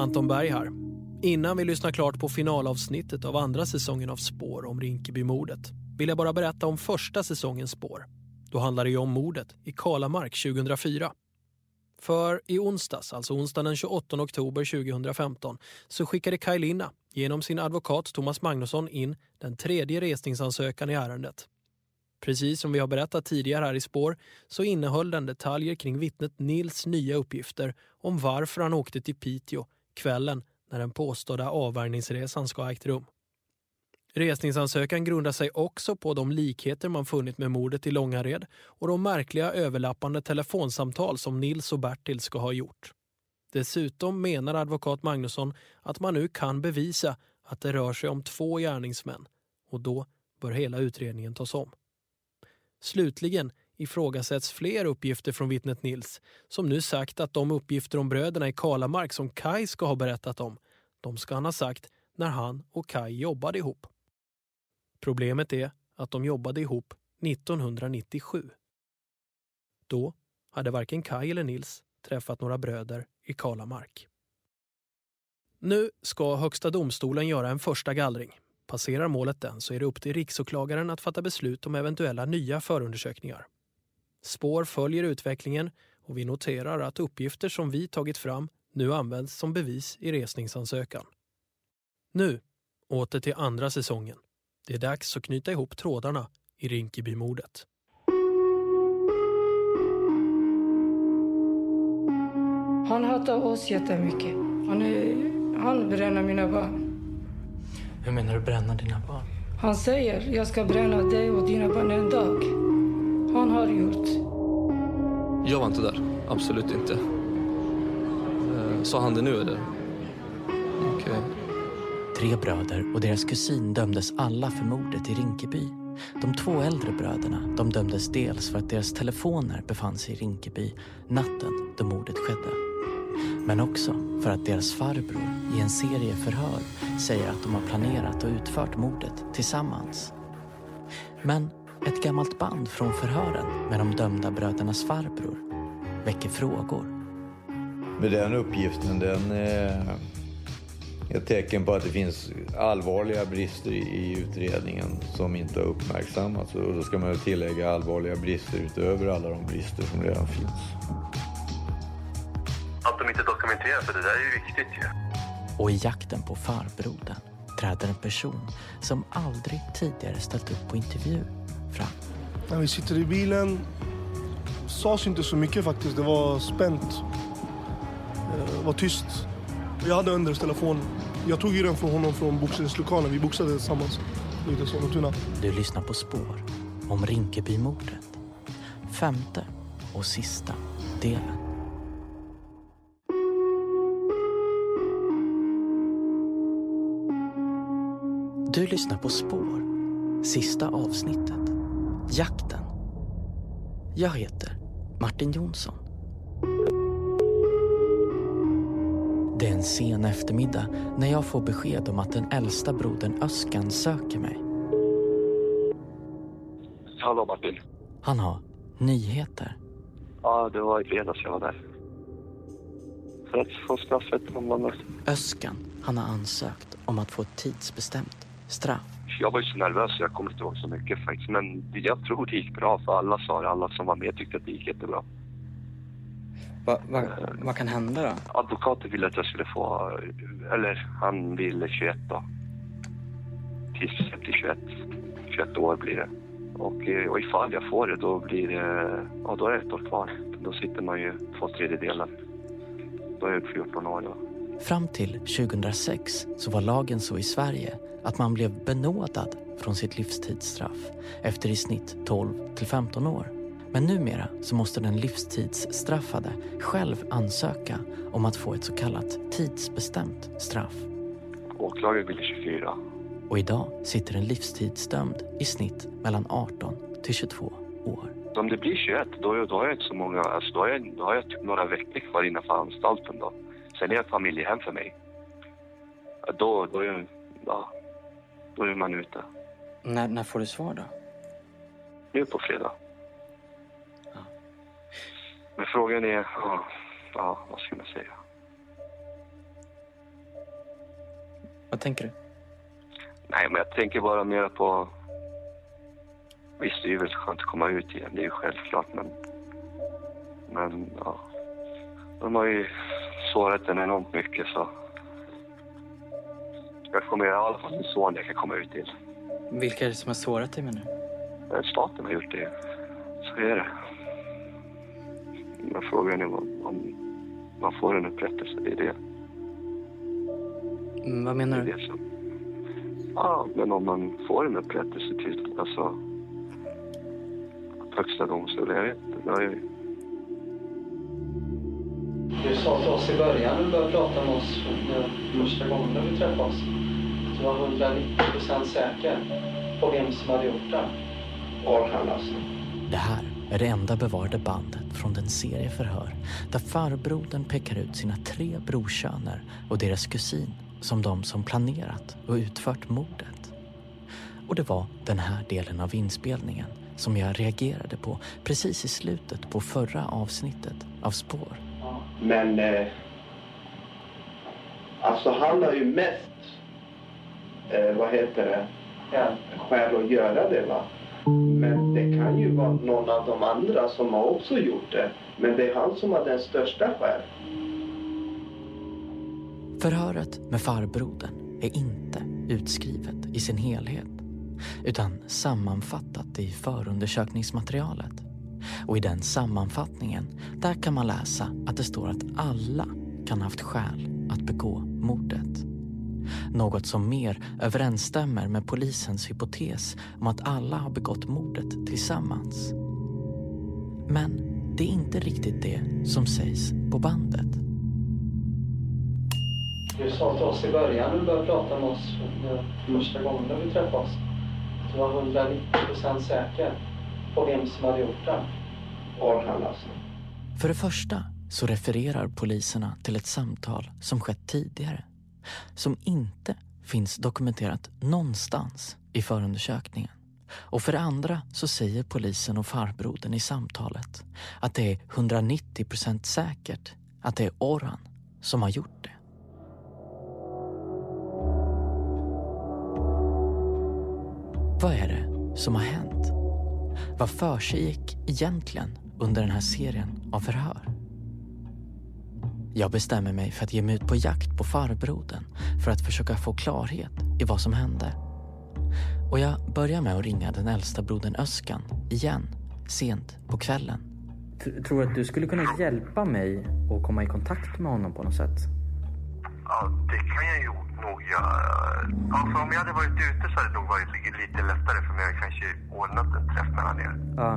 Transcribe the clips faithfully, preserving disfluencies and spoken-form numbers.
Anton Berg här. Innan vi lyssnar klart på finalavsnittet av andra säsongen av Spår om Rinkeby-mordet vill jag bara berätta om första säsongens Spår. Då handlar det ju om mordet i Kalamark tjugohundrafyra. För i onsdags, alltså onsdagen den tjugoåttonde oktober tjugohundrafemton, så skickade Kaj Linna genom sin advokat Thomas Magnusson in den tredje resningsansökan i ärendet. Precis som vi har berättat tidigare här i Spår så innehöll den detaljer kring vittnet Nils nya uppgifter om varför han åkte till Piteå kvällen när den påstådda avvärjningsresan ska ha ägt rum. Resningsansökan grundar sig också på de likheter man funnit med mordet i Långared och de märkliga överlappande telefonsamtal som Nils och Bertil ska ha gjort. Dessutom menar advokat Magnusson att man nu kan bevisa att det rör sig om två gärningsmän och då bör hela utredningen tas om. Slutligen ifrågasätts fler uppgifter från vittnet Nils som nu sagt att de uppgifter om bröderna i Kalamark som Kaj ska ha berättat om, de ska han ha sagt när han och Kaj jobbade ihop. Problemet är att de jobbade ihop nittonhundranittiosju. Då hade varken Kaj eller Nils träffat några bröder i Kalamark. Nu ska Högsta domstolen göra en första gallring. Passerar målet den så är det upp till riksåklagaren att fatta beslut om eventuella nya förundersökningar. Spår följer utvecklingen och vi noterar att uppgifter som vi tagit fram nu används som bevis i resningsansökan. Nu, åter till andra säsongen. Det är dags att knyta ihop trådarna i Rinkeby-mordet. Han hatar oss jättemycket. Han, är, han bränner mina barn. Hur menar du bränna dina barn? Han säger, jag ska bränna dig och dina barn en dag. Han har gjort. Jag var inte där, absolut inte. Sa han det nu eller? Okej. Okay. Tre bröder och deras kusin dömdes alla för mordet i Rinkeby. De två äldre bröderna, de dömdes dels för att deras telefoner befann sig i Rinkeby natten då mordet skedde. Men också för att deras farbror i en serie förhör säger att de har planerat och utfört mordet tillsammans. Men ett gammalt band från förhören med de dömda brödernas farbror väcker frågor. Men den uppgiften, den är ett tecken på att det finns allvarliga brister i utredningen som inte har uppmärksammats. Och då ska man tillägga allvarliga brister utöver alla de brister som redan finns. Att de inte dokumenterar, för det där är ju viktigt ju. Och i jakten på farbrodern träder en person som aldrig tidigare ställt upp på intervju fram. När vi sitter i bilen sades inte så mycket faktiskt. Det var spänt. Det var tyst. Jag hade Anders telefon. Jag tog ju den från honom från boxningslokalen. Vi boxade tillsammans. Lite så, Tuna. Du lyssnar på Spår om Rinkeby-mordet. Femte och sista delen. Du lyssnar på Spår. Sista avsnittet. Jakten. Jag heter Martin Jonsson. Det är en sen eftermiddag när jag får besked om att den äldsta brodern Öskan söker mig. Hallå Martin. Han har nyheter. Ja, det var i fredags jag var där. För att få straffet om man... Öskan, han har ansökt om att få ett tidsbestämt straff. Jag var ju så nervös så jag kommer inte ihåg så mycket faktiskt. Men jag tror det gick bra för alla sa det. Alla som var med tyckte att det gick jättebra. Va, va, vad kan hända då? Advokaten ville att jag skulle få, eller han ville tjugoett då. Tills till tjugoett. tjugoett år blir det. Och, och ifall jag får det då blir det, ja då är det ett år kvar. Då sitter man ju två tredjedelar. Då är jag fjorton år då. Fram till tjugohundrasex så var lagen så i Sverige att man blev benådad från sitt livstidsstraff efter i snitt tolv till femton år. Men numera så måste den livstidsstraffade själv ansöka om att få ett så kallat tidsbestämt straff. Åklagaren ville tjugofyra. Och idag sitter en livstidsdömd i snitt mellan arton till tjugotvå år. Om det blir tjugoett då, då har jag inte så många, alltså då har jag, då har jag typ några veckor kvar innanför anstalten då. Sen är jag familjehem för mig. Då, då, är, ja, då är man ute. När, när får du svar då? Nu på fredag. Ja. Men frågan är, ja, ja, vad ska man säga? Vad tänker du? Nej, men jag tänker bara mer på... Visst, det är ju väl skönt att komma ut igen. Det är ju självklart, men... Men, ja... De har ju sårat den enormt mycket, så... Jag kommer i alla fall en son jag kan komma ut till. Vilka är det som har sårat dig med nu? Staten har gjort det. Så är det. Men frågan är om, om man får en upprättelse. Det är det. Mm, vad menar det du? Det som, ja, men om man får en upprättelse till... Alltså... Högsta domstolen, jag vet inte. Jag... Du sa till oss i början när du började prata med oss första gången när vi träffades. Du var hundranittio procent säker på vem som hade gjort det. Orhan alltså. Det här är det enda bevarade bandet från den serie förhör där farbrodern pekar ut sina tre brorsöner och deras kusin som de som planerat och utfört mordet. Och det var den här delen av inspelningen som jag reagerade på precis i slutet på förra avsnittet av Spår. Men eh, alltså han har ju mest eh, vad heter det ja, skäl att göra det, va? Men det kan ju vara någon av de andra som har också gjort det. Men det är han som har den största skäl. Förhöret med farbrodern är inte utskrivet i sin helhet utan sammanfattat i förundersökningsmaterialet. Och i den sammanfattningen, där kan man läsa att det står att alla kan ha haft skäl att begå mordet. Något som mer överensstämmer med polisens hypotes om att alla har begått mordet tillsammans. Men det är inte riktigt det som sägs på bandet. Du sa till oss i början när du började prata med oss första gången när vi träffades. Du var hundranittio procent säker på vem som hade gjort det. Orhan alltså. För det första så refererar poliserna till ett samtal som skett tidigare, som inte finns dokumenterat någonstans i förundersökningen. Och för det andra så säger polisen och farbrodern i samtalet att det är hundranittio procent säkert att det är Orhan som har gjort det. Vad är det som har hänt? Vad för sig gick egentligen under den här serien av förhör? Jag bestämmer mig för att ge mig ut på jakt på farbrodern för att försöka få klarhet i vad som hände. Och jag börjar med att ringa den äldsta brodern Özkan igen, sent på kvällen. T- tror du att du skulle kunna hjälpa mig att komma i kontakt med honom på något sätt? Ja, det kan jag ju nog göra. Alltså, om jag hade varit ute så hade det nog varit lite lättare för mig att kanske ordnat en träff mellan er. Ja.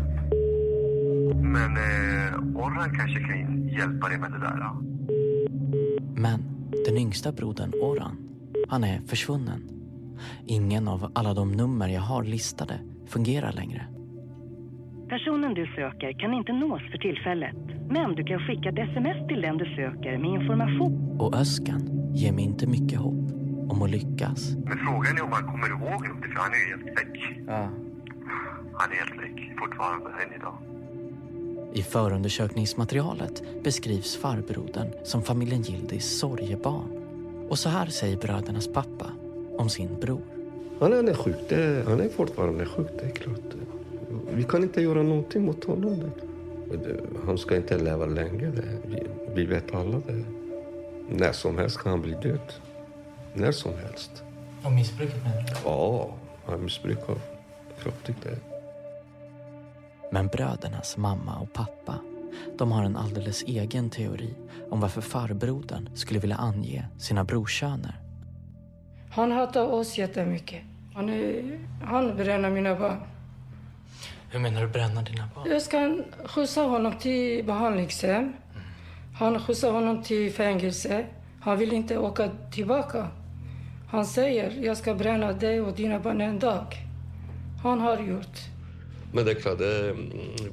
Men eh, Orhan kanske kan hjälpa dig med det där. Ja. Men den yngsta brodern Orhan, han är försvunnen. Ingen av alla de nummer jag har listade fungerar längre. Personen du söker kan inte nås för tillfället. Men du kan skicka ett sms till den du söker med information. Och Özkan ger mig inte mycket hopp om att lyckas. Men frågan är om han kommer ihåg något, för han är ju helt väck. Ja. Han är helt väck fortfarande än idag. I förundersökningsmaterialet beskrivs farbrodern som familjen Gildis sorgebarn. Och så här säger brödernas pappa om sin bror. Han är sjuk, det, han är fortfarande sjuk, det är klart. Vi kan inte göra någonting mot honom. Det. Han ska inte leva länge, det. Vi, vi vet alla det. När som helst kan han bli död. När som helst. Och missbruket menar du? Ja, han missbrukar kraftigt det. Men brödernas mamma och pappa, de har en alldeles egen teori om varför farbrodern skulle vilja ange sina brorsöner. Han hatar oss jättemycket. Han, är, han bränner mina barn. Hur menar du bränna dina barn? Jag ska skjutsa honom till behandlingshem. Mm. Han skjutsar honom till fängelse. Han vill inte åka tillbaka. Han säger, jag ska bränna dig och dina barn en dag. Han har gjort. Men det är klart, det, eh,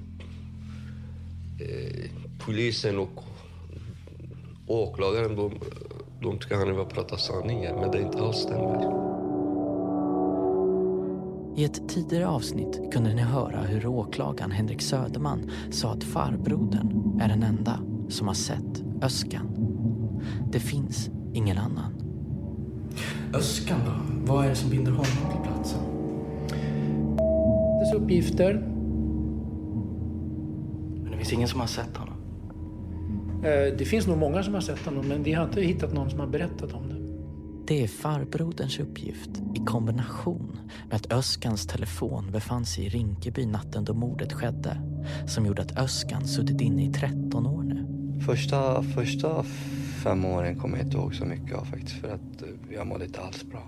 polisen och åklagaren, de, de tycker han vill prata sanningen, men det är inte alls stämmer. I ett tidigare avsnitt kunde ni höra hur åklagaren Henrik Söderman sa att farbrodern är den enda som har sett Özkan. Det finns ingen annan. Öskan då? Vad är det som binder honom till platsen? Dess uppgifter. Men det finns ingen som har sett honom. Det finns nog många som har sett honom, men vi har inte hittat någon som har berättat om det. Det är farbroderns uppgift i kombination med att Öskans telefon befann sig i Rinkeby natten då mordet skedde, som gjorde att Öskan suttit inne i tretton år nu. Första, första fem åren kommer jag inte ihåg så mycket av faktiskt, för att jag mådde inte alls bra.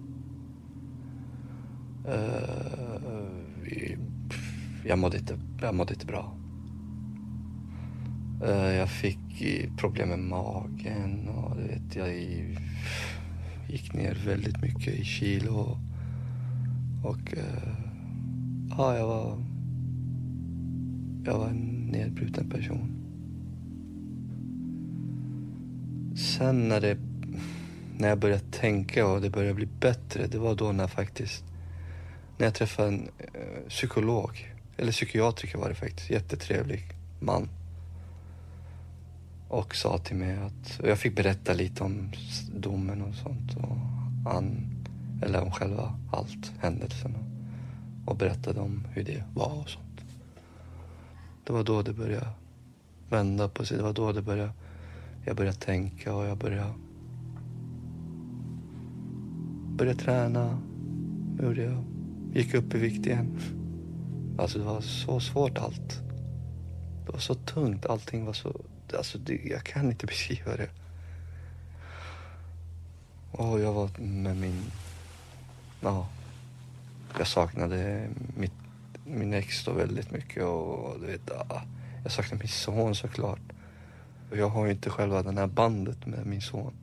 Uh, jag, mådde inte, jag mådde inte bra. Uh, jag fick problem med magen och du vet, jag gick ner väldigt mycket i kilo. Och, och uh, ja, jag var, jag var en nedbruten person. Sen när, det, när jag började tänka och det började bli bättre, det var då när faktiskt, när jag träffade en uh, psykolog, eller psykiatriker var det faktiskt, jättetrevlig man. Och sa till mig att, och jag fick berätta lite om domen och sånt. Och han, eller om själva allt, händelsen. Och berättade om hur det var och sånt. Det var då det började vända på sig. Det var då det började, jag började tänka och jag började, började träna. Hur jag gick upp i vikt igen. Alltså det var så svårt allt. Det var så tungt, allting var så... Alltså, det, jag kan inte beskriva det. Och jag var med min... Ja, jag saknade mitt, min ex då väldigt mycket. Och du vet, ja, jag saknade min son såklart. Och jag har ju inte själva den här bandet med min son.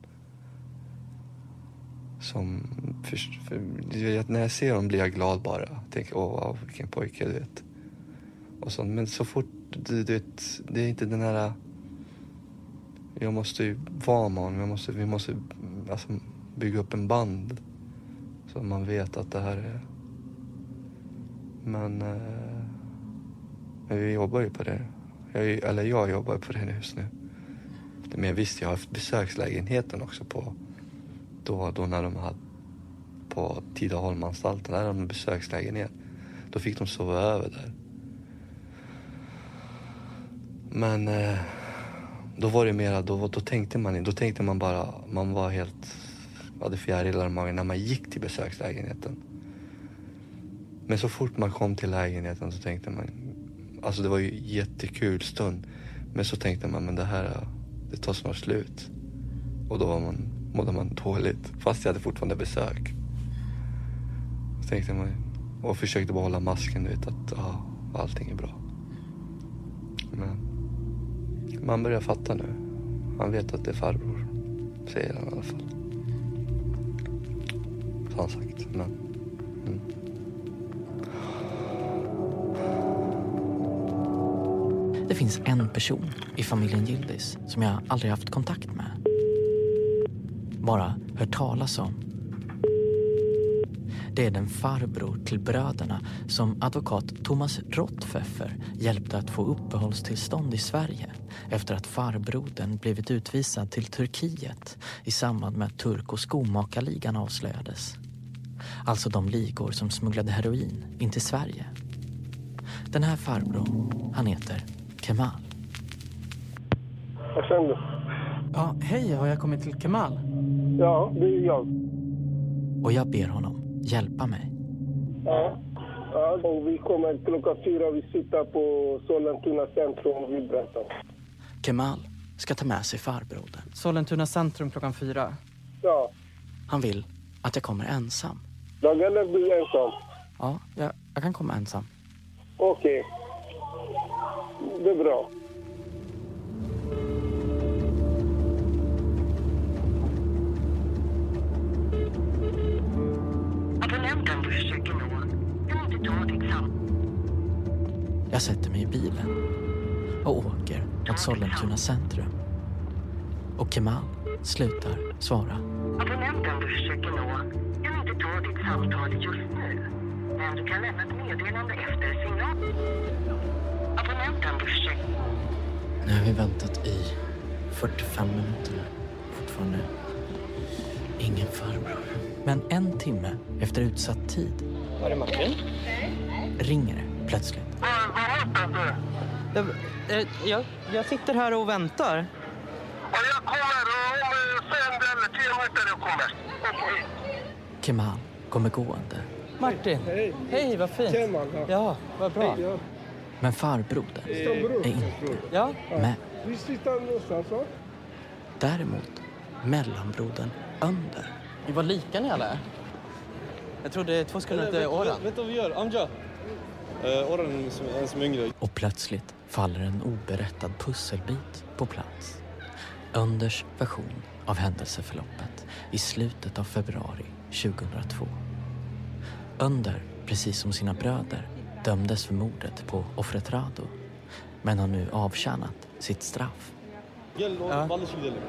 Som... För, för, när jag ser honom blir jag glad bara. Jag tänker, åh, wow, vilken pojke, du vet. Och så, men så fort, du, du vet, det är inte den här... Jag måste ju vara med honom. Jag måste, vi måste alltså, bygga upp en band. Så man vet att det här är... Men... Eh, men vi jobbar ju på det. Jag, eller jag jobbar på det just nu. Men visst, jag har haft besökslägenheten också på... Då, då när de hade... På Tidaholmanstalten. Där hade de besökslägenhet. Då fick de sova över där. Men... Eh, Då var det mera, då, då tänkte man då tänkte man bara, man var helt, hade fjärilar i magen när man gick till besökslägenheten. Men så fort man kom till lägenheten så tänkte man, alltså det var ju jättekul stund. Men så tänkte man, men det här, det tar snart slut. Och då var man, mådde man dåligt, fast jag hade fortfarande besök. Så tänkte man, och försökte behålla masken, du vet att ja, allting är bra. Men man börjar fatta nu. Man vet att det är farbror. Säger han i alla fall. Så han sagt. Men, mm. Det finns en person i familjen Gildis som jag aldrig haft kontakt med. Bara hört talas om. Det är den farbror till bröderna som advokat Thomas Rottpfeffer hjälpte att få uppehållstillstånd i Sverige efter att farbrodern blivit utvisad till Turkiet i samband med att turk- och skomakarligan avslöjades. Alltså de ligor som smugglade heroin in till Sverige. Den här farbror, han heter Kemal. Jag kände. Ja, hej, har jag kommit till Kemal? Ja, det är jag. Och jag ber honom hjälpa mig. Ja, ja och vi kommer klockan fyra. Vi sitter på Sollentuna centrum och vi berättar. Kemal ska ta med sig farbrodern. Sollentuna centrum klockan fyra. Ja. Han vill att jag kommer ensam. Dag eller blir ensam? Ja, jag, jag kan komma ensam. Okej. Okay. Det är bra. Abonnenten du försöker nå kan inte ta ditt samtal. Jag sätter mig i bilen och åker mot Sollentuna centrum. Och Kemal slutar svara. Abonnenten du försöker nå kan inte ta ditt samtal just nu. Men du kan lämna ett meddelande efter signal. Abonnenten du försöker... Nu har vi väntat i fyrtiofem minuter. Fortfarande ingen farbror. Men en timme efter utsatt tid Var är Martin? ringer det plötsligt. Jag, jag, jag sitter här och väntar. Jag kommer om fem eller tio minuter jag kommer. Kemal kommer gående. Martin, hej, hej vad fint. Kemal, ja. Ja, vad bra. Hej, ja. Men farbrodern är inte Ja. med. Vi sitter någonstans, va? Däremot mellanbrodern Önder. Vi var lika ni alla. Jag trodde två skulle inte Oran. Vet du vad vi gör? Amja. Uh, Oran är en som yngre. Och plötsligt faller en oberättad pusselbit på plats. Önders version av händelseförloppet i slutet av februari tjugohundratvå. Önder, precis som sina bröder, dömdes för mordet på offret Rado, men har nu avtjänat sitt straff. Ja.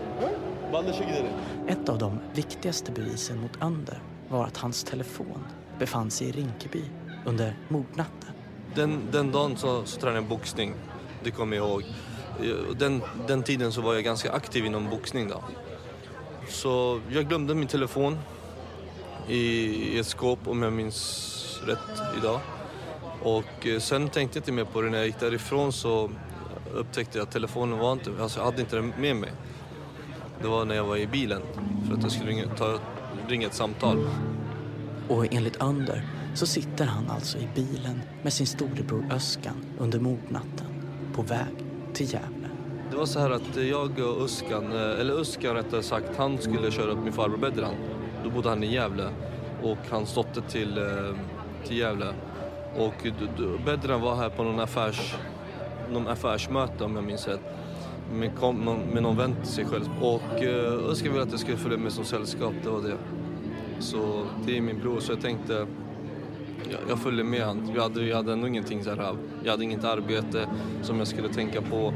Ett av de viktigaste bevisen mot Önder var att hans telefon befann sig i Rinkeby under mordnatten. Den, den dagen så, så tränade jag boxning, det kommer jag ihåg. Den, den tiden så var jag ganska aktiv inom boxning då. Så jag glömde min telefon i, i ett skåp om jag minns rätt idag. Och sen tänkte jag inte mer på det. När jag gick därifrån så upptäckte jag att telefonen var inte, alltså jag hade inte den med mig. Det var när jag var i bilen för att jag skulle ringa, ta, ringa ett samtal. Och enligt Önder så sitter han alltså i bilen med sin storebror Öskan under mordnatten på väg till Gävle. Det var så här att jag och Öskan, eller Öskan rättare sagt, han skulle köra upp min farbror Bedran. Då bodde han i Gävle och han stått till, till Gävle. Och Bedran var här på någon, affärs, någon affärsmöte om jag minns rätt. Med, kom, någon, med någon vän till sig själv. Och Öskan ville att jag skulle följa med som sällskap, det var det. Så det är min bror, så jag tänkte jag, jag följde med han. Jag hade, jag hade ändå ingenting så här. Jag hade inget arbete som jag skulle tänka på.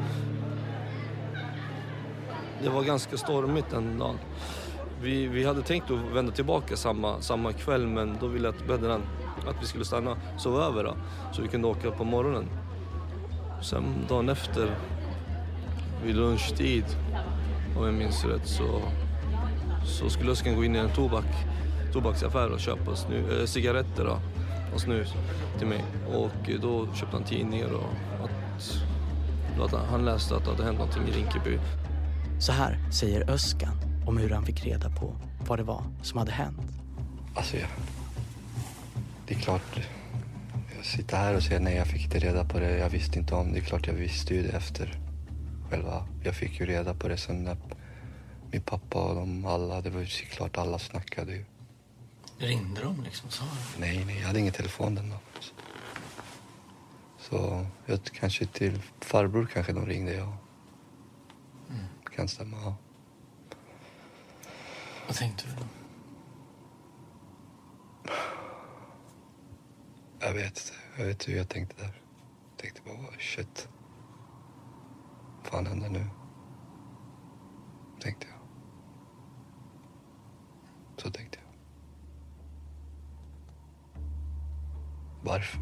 Det var ganska stormigt den dagen. Vi, vi hade tänkt att vända tillbaka samma, samma kväll, men då ville att Bedran att vi skulle stanna, sova över då, så vi kunde åka på morgonen. Sen dagen efter, vid lunchtid, om jag minns rätt, så, så skulle Öskan gå in i en tobak, tobaksaffär och köpa snu, äh, cigaretter då, och snus till mig. Och då köpte han tidningar och att, att han läste att det hade hänt någonting i Rinkeby. Så här säger Öskan om hur han fick reda på vad det var som hade hänt. Alltså, ja. Det är klart, jag sitter här och säger nej, jag fick inte reda på det. Jag visste inte om det. Det är klart jag visste ju det efter själva. Jag fick ju reda på det sen när min pappa och de alla, det var ju klart alla snackade ju. Ringde de liksom, sa de? Nej, nej, jag hade ingen telefon den dagen. Så jag kanske till farbror kanske de ringde, ja. Mm. Kan stämma, ja. Vad tänkte du då? Jag vet inte. Jag vet hur jag tänkte där. Jag tänkte bara, shit. Vad fan händer nu? Tänkte jag. Så tänkte jag. Varför?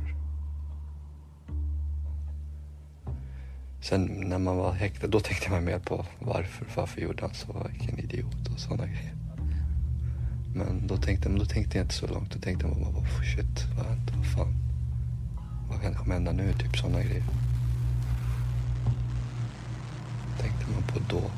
Sen när man var häktad, då tänkte man mer på varför. Varför gjorde han så? Vilken idiot och sådana grejer. Men då tänkte, men då tänkte jag inte så långt. Då tänkte jag bara, oh, shit, vad händer? Vad fan? Vad kan komma hända nu? Typ sådana grejer. Tänkte man på då.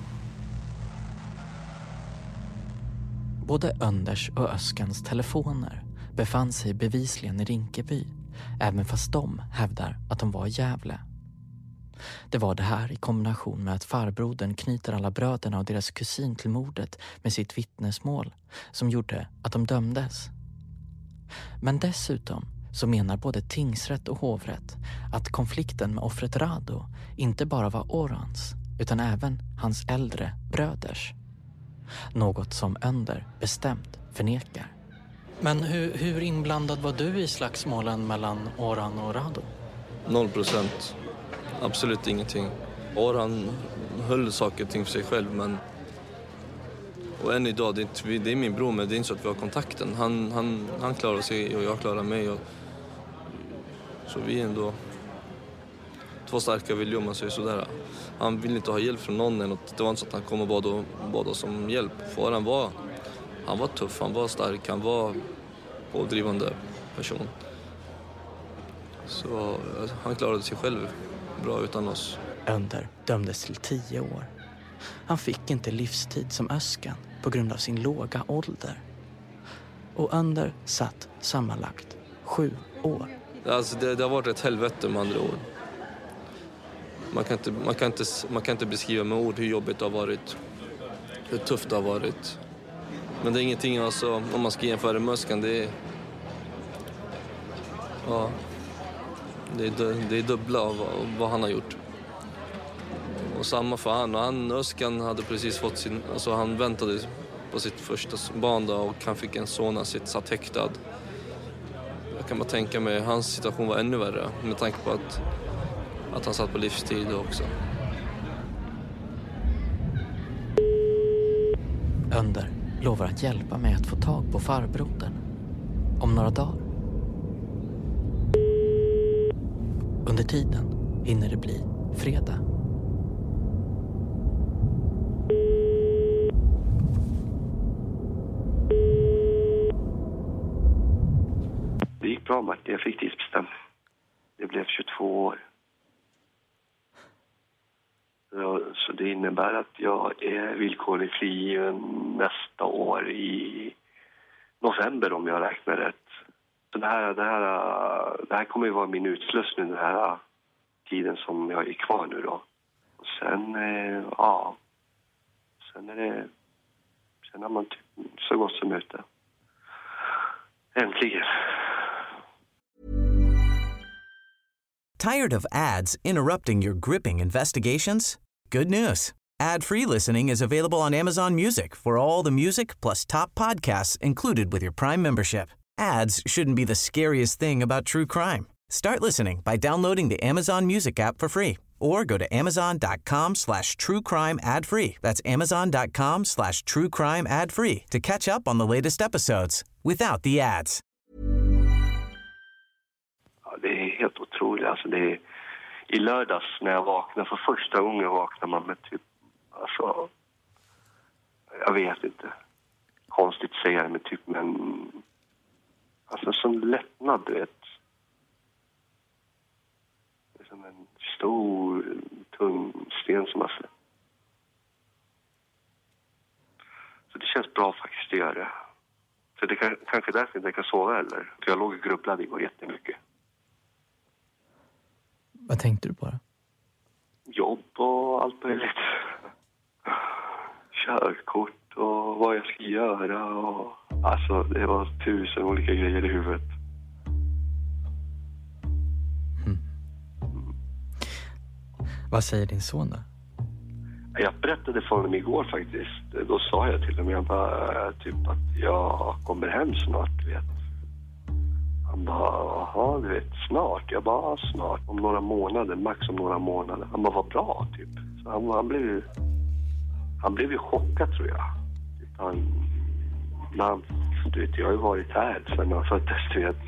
Både Önders och Öskans telefoner befann sig bevisligen i Rinkeby, även fast de hävdar att de var i Gävle. Det var det här i kombination med att farbrodern knyter alla bröderna och deras kusin till mordet med sitt vittnesmål som gjorde att de dömdes. Men dessutom så menar både tingsrätt och hovrätt att konflikten med offret Rado inte bara var Orans utan även hans äldre bröders. Något som Önder bestämt förnekar. Men hur, hur inblandad var du i slagsmålen mellan Oran och Rado? Noll procent. Absolut ingenting. Oran höll saker och ting för sig själv, men och än idag, det är, inte, det är min bror, men det är inte så att vi har kontakten. Han, han, han klarar sig och jag klarar mig. Och, så vi är ändå två starka viljor, man säger sådär. Han vill inte ha hjälp från någon. Det var inte så att han kom och bad, och bad oss om hjälp. För han var han var tuff, han var stark, han var pådrivande person. Så han klarade sig själv bra utan oss. Önder dömdes till tio år. Han fick inte livstid som Özcan på grund av sin låga ålder. Och Önder satt sammanlagt sju år. Alltså det, det har varit ett helvete med andra ord. Man kan, inte, man, kan inte, man kan inte beskriva med ord hur jobbigt det har varit. Hur tufft det har varit. Men det är ingenting, alltså, om man ska jämföra med Özcan, det är... Ja, det är, det är dubbla av vad, vad han har gjort. Och samma för han. Och han, Özcan hade precis fått sin... Alltså han väntade på sitt första barn då, och han fick en son av sitt satt häktad. Jag kan bara tänka mig, hans situation var ännu värre med tanke på att, att han satt på livstid också. Önder lovar att hjälpa mig att få tag på farbrodern om några dagar. Under tiden hinner det bli fredag. Det gick bra, Martin. Jag fick tidsbestämt. Det blev tjugotvå år. Så det innebär att jag är villkorlig fri nästa år i november om jag räknar rätt. Så det här, det här, det här kommer ju vara min utslussning den här tiden som jag är kvar nu då. Och sen, ja, sen är det, sen är man typ så gott som ute. Äntligen. Tired of ads interrupting your gripping investigations? Good news. Ad-free listening is available on Amazon Music for all the music plus top podcasts included with your Prime membership. Ads shouldn't be the scariest thing about true crime. Start listening by downloading the Amazon Music app for free or go to amazon.com slash true crime ad free. That's amazon.com slash true crime ad free to catch up on the latest episodes without the ads. Ja, det är helt otroligt. Alltså det är, i lördags när jag vaknade, för första gången vaknar man med typ, alltså, jag vet inte, konstigt att säga det, men typ, men alltså som lättnad, du vet. Det är som en stor, tung sten som har släppt. Så det känns bra faktiskt att göra det. Så det kan, kanske därför inte jag kan sova eller. För jag låg och grubblade igår jättemycket. Vad tänkte du på då? Jobb och allt möjligt. Körkort och vad jag ska göra. Och, alltså det var tusen olika grejer i huvudet. Mm. Vad säger din son då? Jag berättade för honom igår faktiskt. Då sa jag till honom, jag bara, typ att jag kommer hem snart, du vet. Han bara, jaha, du vet, snart. Jag bara, snart. Om några månader, max om några månader. Han bara, vad bra, typ. Så han, han blev ju, han blev ju chockad, tror jag. Typ, han, han, du vet, jag har ju varit här sedan jag föddes, du vet.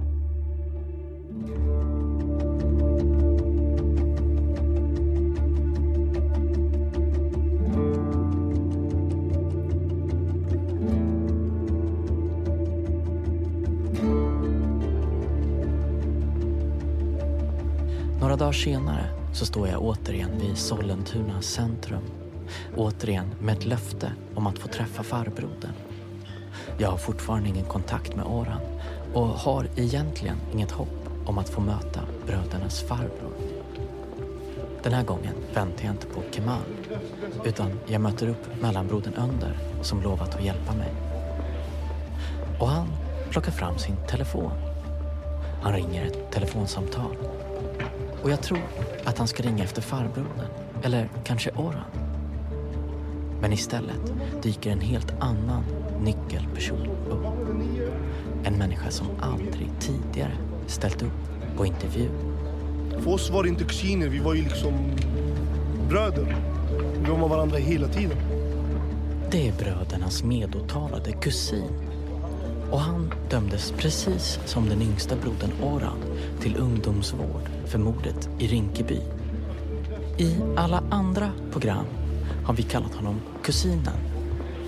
Några dagar senare så står jag återigen vid Sollentuna centrum. Återigen med ett löfte om att få träffa farbrodern. Jag har fortfarande ingen kontakt med Orhan och har egentligen inget hopp om att få möta brödernas farbror. Den här gången väntar jag inte på Kemal, utan jag möter upp mellanbrodern Önder som lovat att hjälpa mig. Och han plockar fram sin telefon. Han ringer ett telefonsamtal. Och jag tror att han ska ringa efter farbrodern, eller kanske Orhan. Men istället dyker en helt annan nyckelperson upp. En människa som aldrig tidigare ställt upp på intervju. För oss var det inte kusiner, vi var ju liksom bröder. Vi var med varandra hela tiden. Det är brödernas medåtalade kusin. Och han dömdes precis som den yngsta brodern Orhan till ungdomsvård för mordet i Rinkeby. I alla andra program har vi kallat honom kusinen.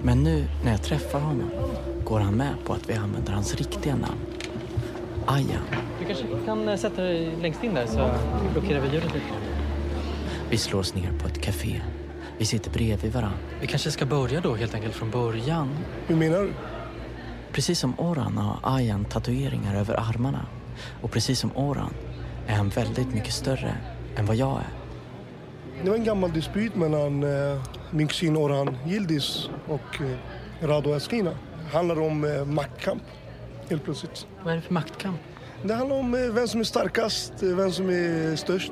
Men nu när jag träffar honom går han med på att vi använder hans riktiga namn. Ayhan. Du kanske kan sätta dig längst in där så blockerar vi ljudet lite. Vi slår oss ner på ett café. Vi sitter bredvid varandra. Vi kanske ska börja då helt enkelt från början. Hur menar du? Precis som Orhan har Ayhan tatueringar över armarna. Och precis som Orhan är han väldigt mycket större än vad jag är. Det var en gammal dispyt mellan eh, min kusin Orhan Yildiz och eh, Rado Eskina. Det handlar om eh, maktkamp, helt plötsligt. Vad är det för maktkamp? Det handlar om eh, vem som är starkast, eh, vem som är störst.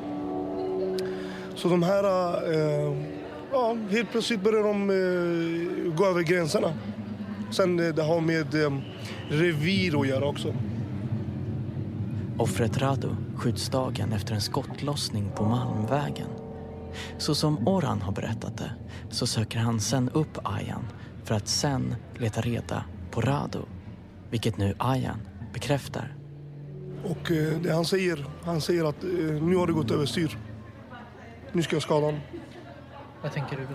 Så de här, eh, ja, helt plötsligt börjar de eh, gå över gränserna. Sen eh, det har med eh, revir att göra också. Offret Rado skjuts dagen efter en skottlossning på Malmvägen. Så som Orhan har berättat det så söker han sen upp Ayhan för att sen leta reda på Rado. Vilket nu Ayhan bekräftar. Och eh, det han säger, han säger att eh, nu har det gått överstyr. Nu ska jag skada honom. Vad tänker du då?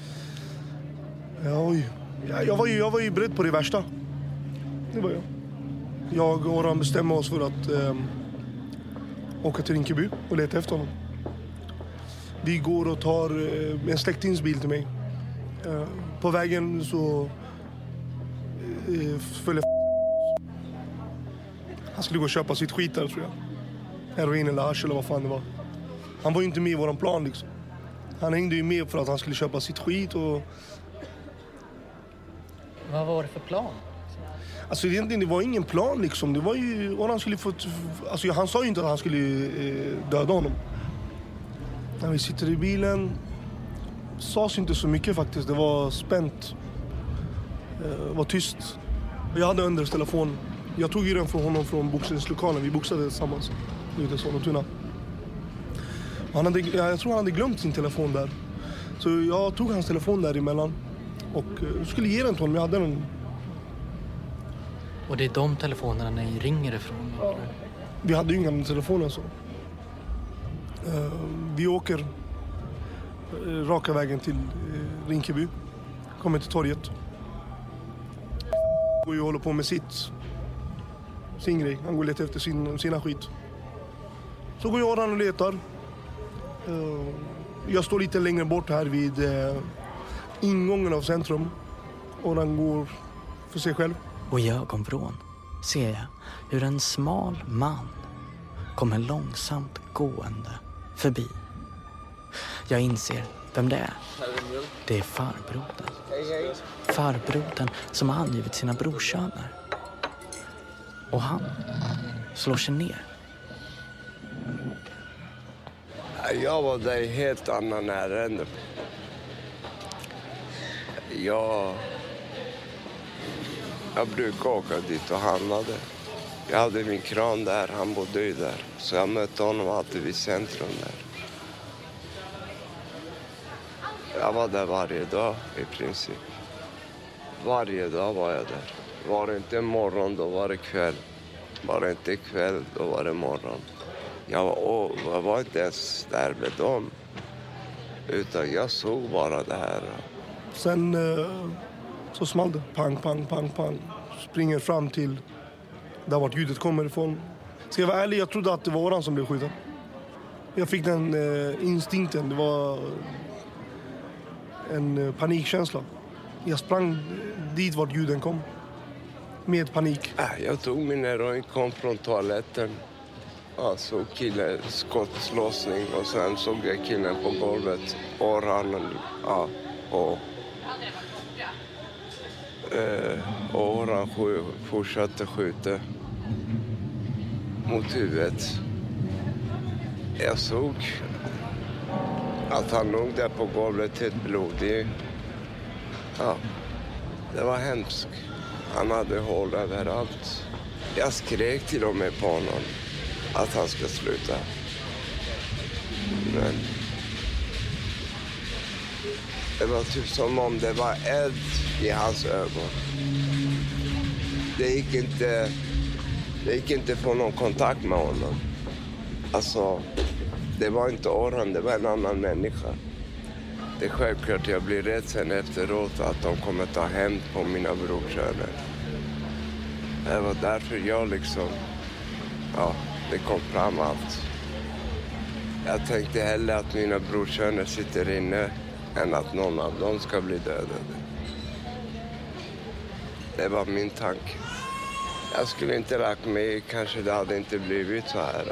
Ja, oj. Ja, jag, var ju, jag var ju beredd på det värsta. Det var jag. Jag och Orhan bestämde oss för att eh, åka till Rinkeby och leta efter honom. Vi går och tar eh, en släktings bil till mig. Eh, på vägen så eh, följer han skulle gå och köpa sitt skit där, tror jag. Heroin eller hasch eller vad fan det var. Han var ju inte med i våran plan liksom. Han hängde ju med för att han skulle köpa sitt skit och... Vad var det för plan? Alltså egentligen, det var ingen plan liksom. Det var ju... Och han skulle få... Alltså han sa ju inte att han skulle eh, döda honom. När vi sitter i bilen sades inte så mycket faktiskt. Det var spänt. Det var tyst. Jag hade Önders telefon. Jag tog ju den från honom från boxningslokalen. Vi boxade tillsammans ute i Sollentuna. Han hade, jag tror han hade glömt sin telefon där. Så jag tog hans telefon däremellan och skulle ge den till honom. Jag hade den. Och det är de telefonerna ni ringer ifrån? Ja. Vi hade ju inga telefoner så. Uh, vi åker uh, raka vägen till uh, Rinkeby. Kommer till torget. Och jag håller på med sitt. Sin grej. Han går och letar efter sin, sina skit. Så går jag och letar. Uh, jag står lite längre bort här vid uh, ingången av centrum. Och han går för sig själv. Och i ögonvrån ser jag hur en smal man kommer långsamt gående förbi. Jag inser vem det är. Det är farbrodern. Farbrodern som har angivit sina brorsöner. Och han slår sig ner. Jag var där i helt annan ärende. Jag, jag brukar åka dit och handlade. Jag hade min kran där, han bodde ju där. Så jag mötte honom alltid vid centrum där. Jag var där varje dag i princip. Varje dag var jag där. Var det inte morgon, då var det kväll. Var det inte kväll, då var det morgon. Jag var, åh, jag var inte ens där med dem. Utan jag såg bara det här. Sen eh, så small det. Pang, pang, pang, pang. Springer fram till där vart ljudet kommer ifrån. Ska jag vara ärlig, jag trodde att det var Orhan som blev skjuten. Jag fick den eh, instinkten. Det var en eh, panikkänsla. Jag sprang dit vart ljuden kom. Med panik. Jag tog min heroin, kom från toaletten. Ja, så killen skottslåsning och sen såg jag killen på golvet. Orhan, ja, och... Eh, och Orhan fortsatte skjuta mot huvudet. Jag såg att han låg där på golvet helt blodig. Ja, det var hemskt. Han hade hål överallt. Jag skrek till och med på honom att han ska sluta. Men det var typ som om det var eld i hans ögon. Det gick inte, det gick inte få någon kontakt med honom. Alltså, det var inte Orhan, det var en annan människa. Det är självklart jag blir rädd sen efteråt att de kommer ta hem på mina brorsöner. Det var därför jag liksom, ja, det kom fram allt. Jag tänkte hellre att mina brorsöner sitter inne än att någon av dem ska bli dödade. Det var min tanke. Jag skulle inte lagt mig, kanske det hade inte blivit så här.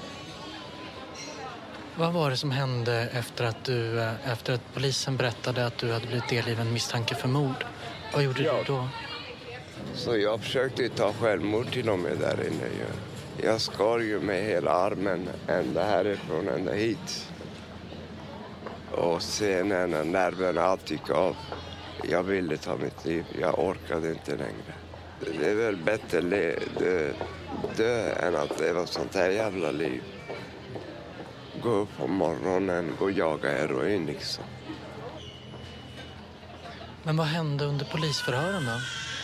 Vad var det som hände efter att, du, efter att polisen berättade att du hade blivit delgiven misstanke för mord? Vad gjorde ja. du då? Så jag försökte ta självmord till och med där inne. Jag skar ju med hela armen ända härifrån ända hit. Och sen när nerverna allt gick av. Jag ville ta mitt liv. Jag orkade inte längre. Det är väl bättre dö, dö än att leva sånt här jävla liv. Gå upp på morgonen och jaga heroin liksom. Men vad hände under polisförhören då?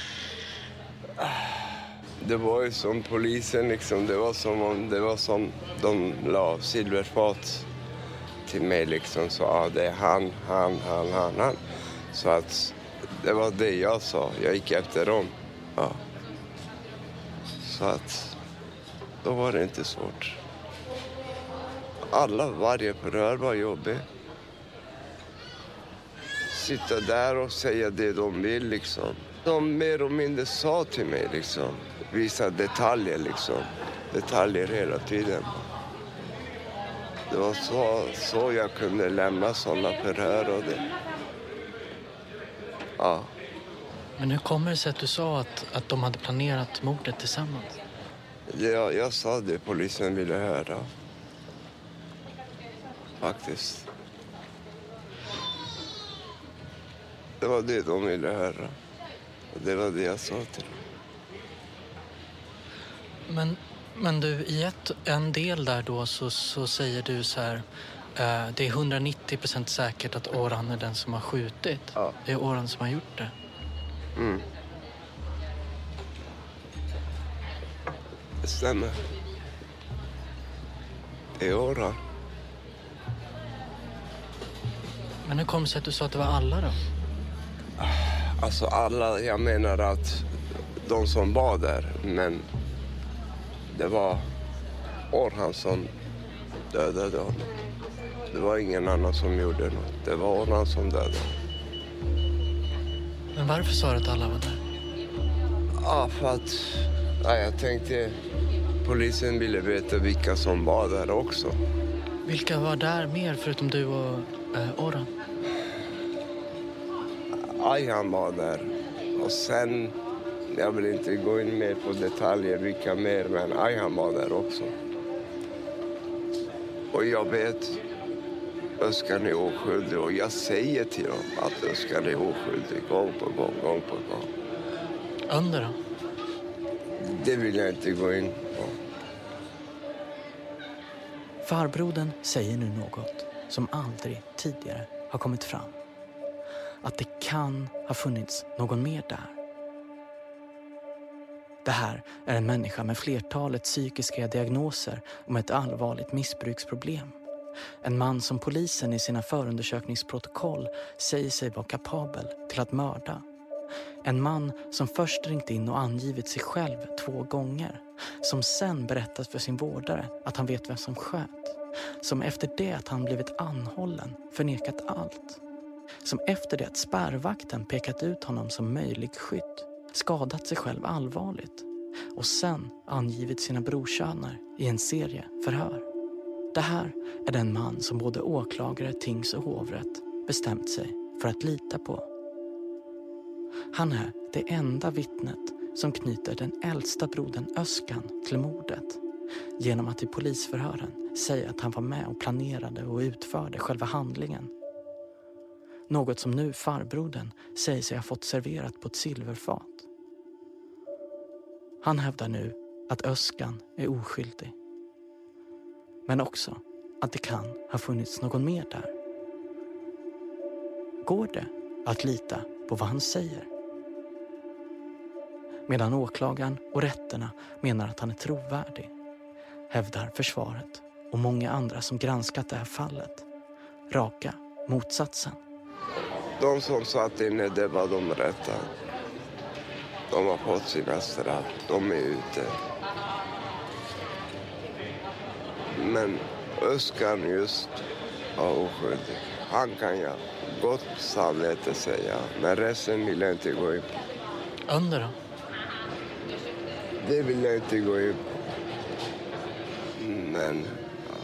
Det var ju som polisen liksom, det var som om det var som de la silverfat till mig liksom. Så ja, det är han, han, han, han, han. Så att det var det jag sa, jag gick efter dem. Ja. Så att då var det inte svårt. Alla, varje förhör var jobbig. Sitta där och säga det de vill liksom. De mer och mindre sa till mig liksom. Visa detaljer liksom. Detaljer hela tiden. Det var så, så jag kunde lämna sådana förhör och det. Ja. Men hur kommer det sig att du sa att, att de hade planerat mordet tillsammans? Ja, jag sa det polisen ville höra. Faktiskt. Det var det de ville höra. Och det var det jag sa till dem. Men, men du, i ett, en del där då så, så säger du så här... Uh, det är hundranittio procent säkert att Orhan är den som har skjutit. Ja. Det är Orhan som har gjort det. Mm. Det stämmer. Det är Orhan. Men hur kom det sig att du sa att det var alla då? Alltså alla, jag menar att de som var där, men det var Orhan som dödade honom. Det var ingen annan som gjorde något. Det var Orhan som dödade. Men varför sa du att alla var där? Ja, för att ja, jag tänkte polisen ville veta vilka som var där också. Vilka var där mer förutom du och eh, Orhan? Ayhan var där. Och sen, jag vill inte gå in mer på detaljer vilka mer, men Ayhan var där också. Och jag vet, Özcan är oskyldig och jag säger till dem att Özcan är oskyldig gång på gång, gång på gång. Under då? Det vill jag inte gå in på. Farbrodern säger nu något som aldrig tidigare har kommit fram. Att det kan ha funnits någon mer där. Det här är en människa med flertalet psykiska diagnoser och med ett allvarligt missbruksproblem. En man som polisen i sina förundersökningsprotokoll säger sig vara kapabel till att mörda. En man som först ringt in och angivit sig själv två gånger. Som sen berättat för sin vårdare att han vet vem som sköt. Som efter det att han blivit anhållen förnekat allt. Som efter det att spärrvakten pekat ut honom som möjlig skytt skadat sig själv allvarligt och sen angivit sina brorsöner i en serie förhör. Det här är den man som både åklagare, tings och hovrätt bestämt sig för att lita på. Han är det enda vittnet som knyter den äldsta brodern Özcan till mordet genom att i polisförhören säga att han var med och planerade och utförde själva handlingen. Något som nu farbrodern säger sig ha fått serverat på ett silverfat. Han hävdar nu att Özcan är oskyldig. Men också att det kan ha funnits någon mer där. Går det att lita på vad han säger? Medan åklagaren och rätterna menar att han är trovärdig, hävdar försvaret och många andra som granskat det här fallet raka motsatsen. De som satt inne, det var de rätta. De har fått sina straff. De är ute. Men Özcan just var oskyldig. Han kan jag gott samvete säga. Men resten vill jag inte gå in på. Under då? Det vill jag inte gå in på. Men... Ja.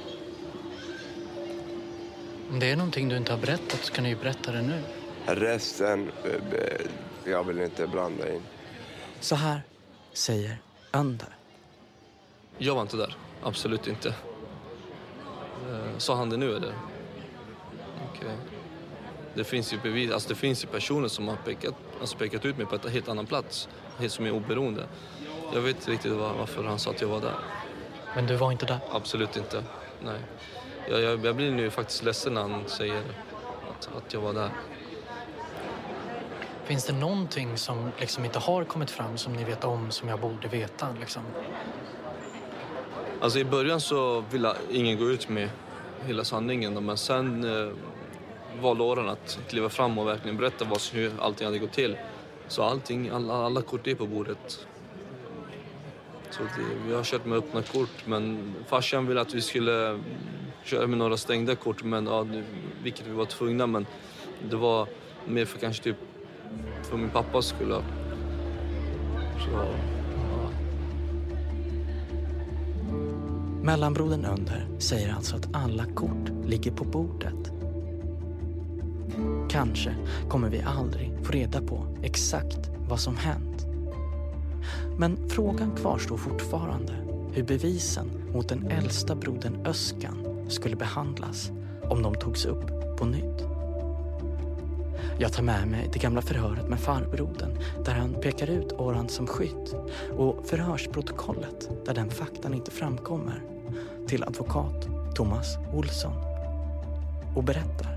Om det är någonting du inte har berättat så kan du ju berätta det nu. Resten, jag vill inte blanda in. Så här säger Önder. Jag var inte där. Absolut inte. Eh, sa han det nu eller? Okej. Okay. Det finns ju bevis, alltså det finns ju personer som har pekat, alltså pekat ut mig på en helt annan plats. Helt som är oberoende. Jag vet inte riktigt var, varför han sa att jag var där. Men du var inte där? Absolut inte. Nej. Jag, jag, jag blir nu faktiskt ledsen när han säger att, att jag var där. Finns det någonting som liksom inte har kommit fram som ni vet om som jag borde veta liksom? Alltså i början så ville ingen gå ut med hela sanningen. Men sen eh, valde åren att kliva fram och verkligen berätta vad, hur allting hade gått till. Så allting, alla, alla kort är på bordet. Så det, vi har kört med öppna kort. Men farsan ville att vi skulle köra med några stängda kort. Men, ja, vilket vi var tvungna. Men det var mer för kanske typ för min pappas skull. Så... Mellanbrodern Önder säger alltså att alla kort ligger på bordet. Kanske kommer vi aldrig få reda på exakt vad som hänt. Men frågan kvarstår fortfarande hur bevisen mot den äldsta brodern Özcan skulle behandlas om de togs upp på nytt. Jag tar med mig det gamla förhöret med farbrodern där han pekar ut Orhan som skytt och förhörsprotokollet där den faktan inte framkommer till advokat Thomas Olsson och berättar.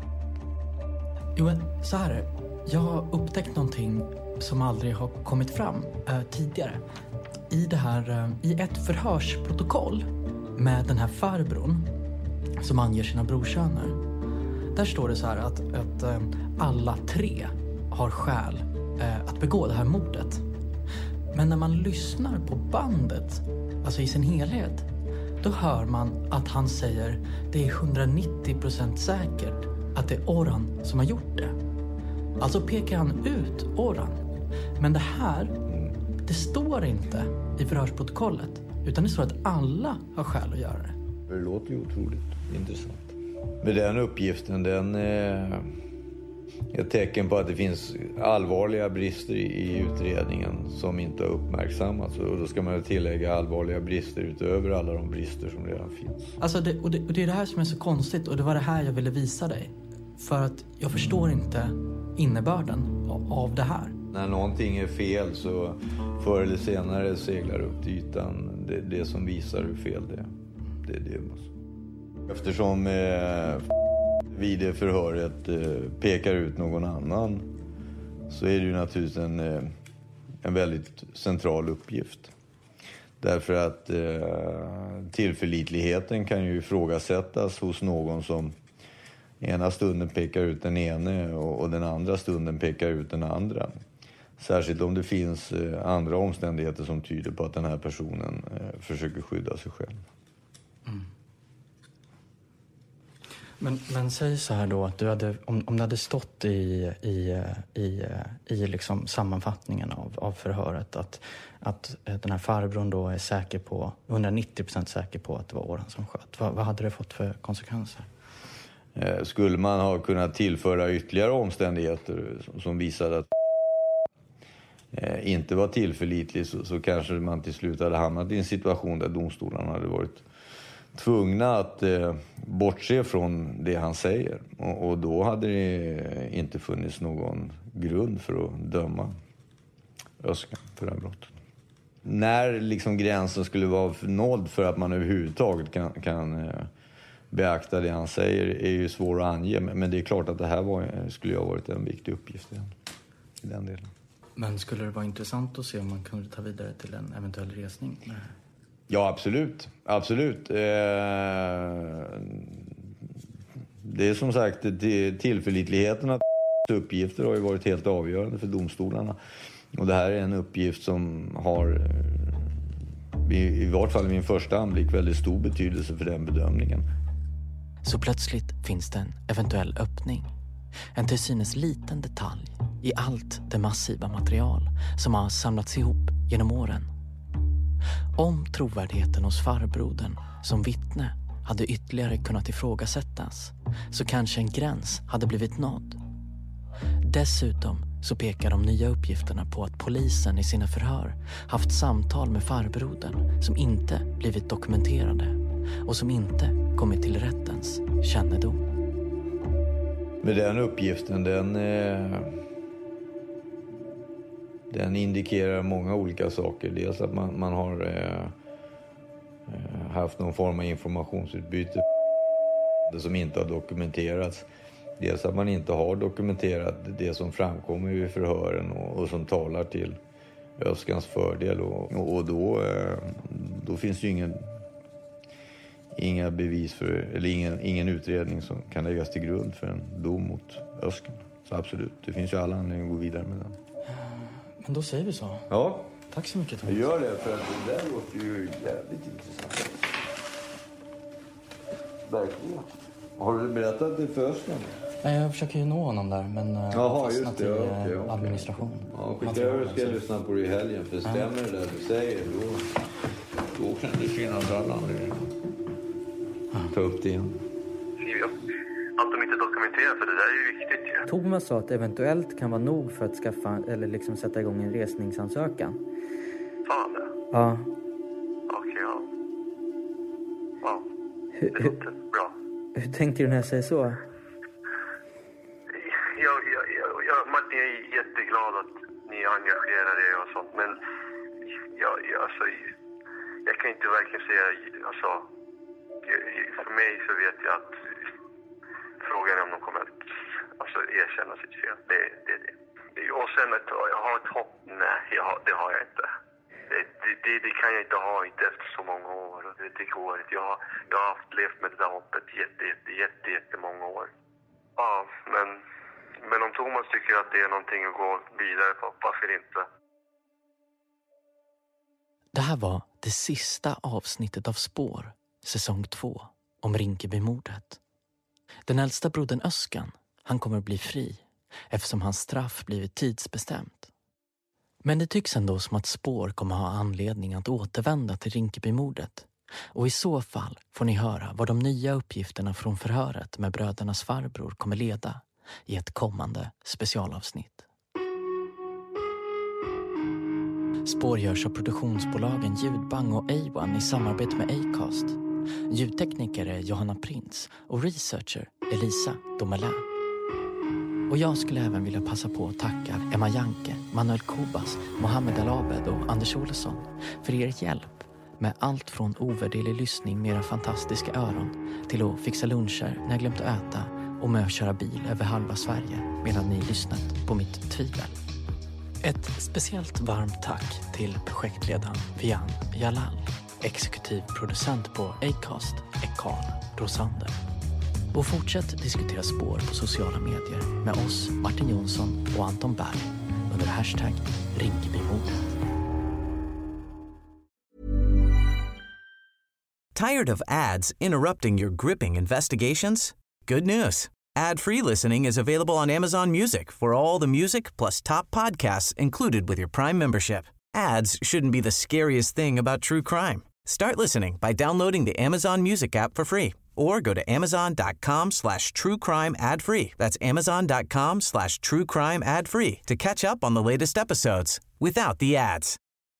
Jo, så här. Jag har upptäckt någonting som aldrig har kommit fram äh, tidigare. I, det här, äh, I ett förhörsprotokoll med den här farbron som anger sina brorsöner. Där står det så här att, att äh, alla tre har skäl äh, att begå det här mordet. Men när man lyssnar på bandet, alltså i sin helhet, då hör man att han säger det är hundranittio procent säkert att det är Orhan som har gjort det. Alltså pekar han ut Orhan. Men det här, det står inte i förhörsprotokollet. Utan det står att alla har skäl att göra det. Det låter ju otroligt intressant. Men den uppgiften, den är ett tecken på att det finns allvarliga brister i utredningen som inte har uppmärksammats. Och då ska man tillägga allvarliga brister utöver alla de brister som redan finns. Alltså det, och, det, och det är det här som är så konstigt och det var det här jag ville visa dig. För att jag förstår inte innebörden av det här. När någonting är fel så förr eller senare seglar upp till ytan det, det som visar hur fel det är. Det, det måste. Eftersom eh, vid det förhöret eh, pekar ut någon annan så är det ju naturligtvis en, eh, en väldigt central uppgift. Därför att eh, tillförlitligheten kan ju ifrågasättas hos någon som ena stunden pekar ut den ene och, och den andra stunden pekar ut den andra. Särskilt om det finns eh, andra omständigheter som tyder på att den här personen eh, försöker skydda sig själv. Mm. Men, men säg så här då att du hade, om, om det hade stått i, i, i, i liksom sammanfattningen av, av förhöret att, att den här farbrorn då är säker på, hundranittio procent säker på att det var Orhan som sköt. Vad, vad hade det fått för konsekvenser? Eh, skulle man ha kunnat tillföra ytterligare omständigheter som, som visade att eh, inte var tillförlitlig så, så kanske man till slut hade hamnat i en situation där domstolarna hade varit tvungna att eh, bortse från det han säger. Och, och då hade det inte funnits någon grund för att döma Özcan för det här brottet. När liksom gränsen skulle vara nådd för att man överhuvudtaget kan, kan eh, beakta det han säger är ju svårt att ange. Men det är klart att det här var, skulle ha varit en viktig uppgift i den, i den delen. Men skulle det vara intressant att se om man kunde ta vidare till en eventuell resning? Nej. Ja, absolut. Absolut. Eh, det är som sagt tillförlitligheten att uppgifter har ju varit helt avgörande för domstolarna. Och det här är en uppgift som har i vart fall i min första anblick väldigt stor betydelse för den bedömningen. Så plötsligt finns det en eventuell öppning. En till synes liten detalj i allt det massiva material som har samlats ihop genom åren. Om trovärdigheten hos farbrodern som vittne hade ytterligare kunnat ifrågasättas så kanske en gräns hade blivit nådd. Dessutom så pekar de nya uppgifterna på att polisen i sina förhör haft samtal med farbrodern som inte blivit dokumenterade och som inte kommit till rättens kännedom. Men den uppgiften, den, eh, den indikerar många olika saker. Dels att man, man har eh, haft någon form av informationsutbyte som inte har dokumenterats. Dels att man inte har dokumenterat det som framkommer i förhören och, och som talar till Özkans fördel. Och, och då, eh, då finns ju ingen, inga bevis för, eller ingen, ingen utredning som kan läggas till grund för en dom mot Özkan. Så absolut, det finns ju alla anledningar att gå vidare med den. Men då säger vi så. Ja. Tack så mycket, Thomas. Jag gör det, för att det där låter ju jävligt intressant. Verkligen. Har du berättat det för Özkan? Nej, jag försöker ju nå honom där, men Jaha, just det, i okay, okay. administration. Ja, skicka över ska jag lyssna på det i helgen, för stämmer det där du säger, då, då kan det finnas alla anledningar. Ta upp det igen. Att de inte dokumenterar, för det där är ju viktigt. Ja. Thomas sa att eventuellt kan vara nog för att skaffa eller liksom sätta igång en resningsansökan. Fan det? Ja. Okej, okay, ja. Wow. Hur, det låter bra. Hur tänker du när jag säger så? Jag, jag, jag, jag, Martin, jag är jätteglad att ni engagerar er och sånt, men jag, jag, alltså, jag kan inte verkligen säga, alltså, för mig så vet jag att frågan är om de kommer att alltså, erkänna sitt fel. Det är det, det. Och sen att jag har ett hopp, nej, jag har, det har jag inte. Det, det, det kan jag inte ha, inte efter så många år. Det, det går inte. Jag, jag har haft levt med det där hoppet jätte, jätte, jätte, jättemånga år. Ja, men, men om Thomas tycker att det är någonting att gå vidare på, varför inte? Det här var det sista avsnittet av Spår, säsong två, om Rinkebymordet. Den äldsta brodern Özkan, han kommer att bli fri eftersom hans straff blivit tidsbestämt. Men det tycks ändå som att Spår kommer ha anledning att återvända till Rinkebymordet. Och i så fall får ni höra vad de nya uppgifterna från förhöret med brödernas farbror kommer leda i ett kommande specialavsnitt. Spår görs av produktionsbolagen Ljudbang och A ett i samarbete med Acast. Ljudtekniker är Johanna Prins och researcher Elisa Domelin. Och jag skulle även vilja passa på att tacka Emma Janke, Manuel Kobas, Mohammed Al-Abed och Anders Olsson för er hjälp med allt från ovärderlig lyssning med era fantastiska öron till att fixa luncher när jag glömt att äta och med att köra bil över halva Sverige medan ni lyssnat på mitt tvivel. Ett speciellt varmt tack till projektledaren Vian Jalal. Exekutiv producent på Acast är Carl Rosander. Och fortsätt diskutera Spår på sociala medier med oss, Martin Jonsson och Anton Berg under hashtag Rinkebymordet. Tired of ads interrupting your gripping investigations? Good news. Ad-free listening is available on Amazon Music for all the music plus top podcasts included with your Prime membership. Ads shouldn't be the scariest thing about true crime. Start listening by downloading the Amazon Music app for free or go to amazon.com slash true crime ad free. That's amazon.com slash true crime ad free to catch up on the latest episodes without the ads.